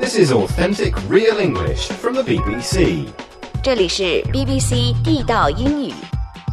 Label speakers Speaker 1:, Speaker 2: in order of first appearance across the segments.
Speaker 1: This is authentic real English from the BBC.
Speaker 2: 这里是 BBC 地道英语。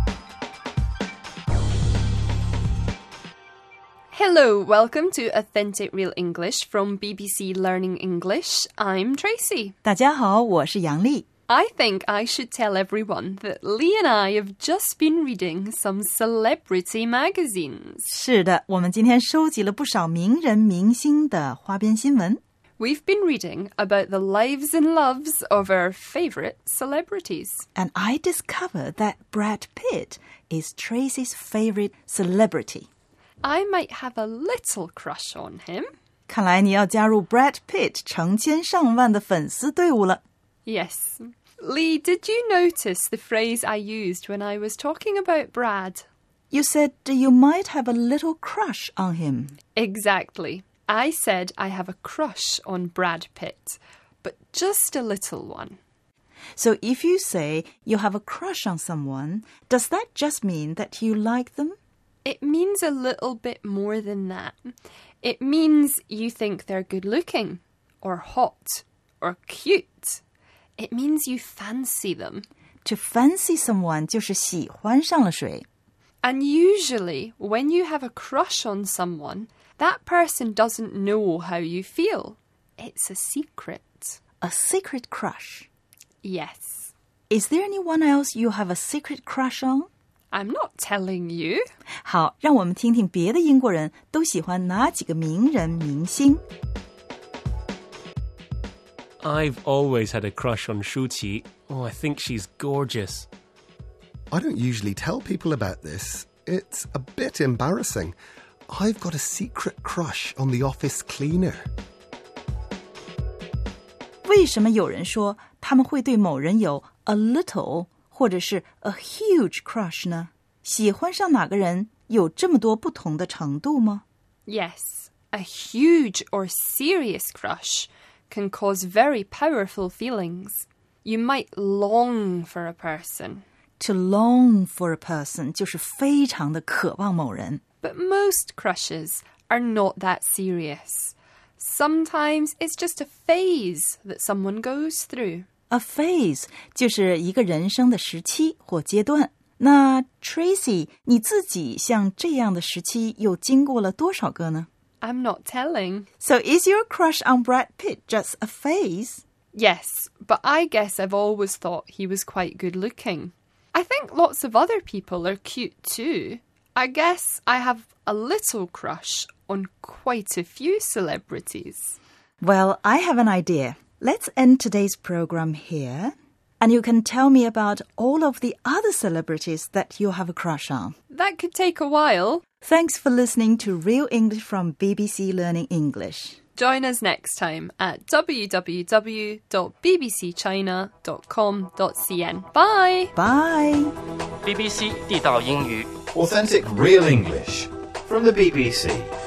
Speaker 3: Hello, welcome to Authentic Real English from BBC Learning English. I'm Tracy.
Speaker 4: 大家好，我是杨丽。
Speaker 3: I think I should tell everyone that Lee and I have just been reading some celebrity magazines.
Speaker 4: 是的，我们今天收集了不少名人明星的花边新闻。
Speaker 3: We've been reading about the lives and loves of our favourite celebrities.
Speaker 4: And I discovered that Brad Pitt is Tracy's favorite celebrity.
Speaker 3: I might have a little crush on him.
Speaker 4: 看来你要加入 Brad Pitt 成千上万的粉丝队伍了。
Speaker 3: Yes. Lee, did you notice the phrase I used when I was talking about Brad?
Speaker 4: You said you might have a little crush on him.
Speaker 3: Exactly. I said I have a crush on Brad Pitt, but just a little one.
Speaker 4: So if you say you have a crush on someone, does that just mean that you like them?
Speaker 3: It means a little bit more than that. It means you think they're good-looking, or hot, or cute. It means you fancy them.
Speaker 4: To fancy someone 就是喜欢上了谁。
Speaker 3: And usually, when you have a crush on someone, that person doesn't know how you feel. It's a secret.
Speaker 4: A secret crush.
Speaker 3: Yes.
Speaker 4: Is there anyone else you have a secret crush on?
Speaker 3: I'm not telling you.
Speaker 4: 好，让我们听听别的英国人都喜欢哪几个名人明星。
Speaker 5: I've always had a crush on Shu Qi. Oh, I think she's gorgeous.
Speaker 6: I don't usually tell people about this. It's a bit embarrassing. I've got a secret crush on the office cleaner.
Speaker 4: 为什么有人说他们会对某人有 a little 或者是 a huge crush 呢？喜欢上哪个人有这么多不同的程度吗？
Speaker 3: Yes, a huge or serious crush can cause very powerful feelings. You might long for a person.
Speaker 4: To long for a person 就是非常的渴望某人。
Speaker 3: But most crushes are not that serious. Sometimes it's just a phase that someone goes through.
Speaker 4: A phase 就是一个人生的时期或阶段。那 Tracy 你自己像这样的时期又经过了多少个呢？
Speaker 3: I'm not telling.
Speaker 4: So is your crush on Brad Pitt just a phase?
Speaker 3: Yes, but I guess I've always thought he was quite good looking. I think lots of other people are cute too. I guess I have a little crush on quite a few celebrities.
Speaker 4: Well, I have an idea. Let's end today's program here. And you can tell me about all of the other celebrities that you have a crush on.
Speaker 3: That could take a while.
Speaker 4: Thanks for listening to Real English from BBC Learning English.
Speaker 3: Join us next time at www.bbcchina.com.cn. Bye!
Speaker 4: Bye!
Speaker 7: BBC 地道英语
Speaker 1: Authentic real English from the BBC.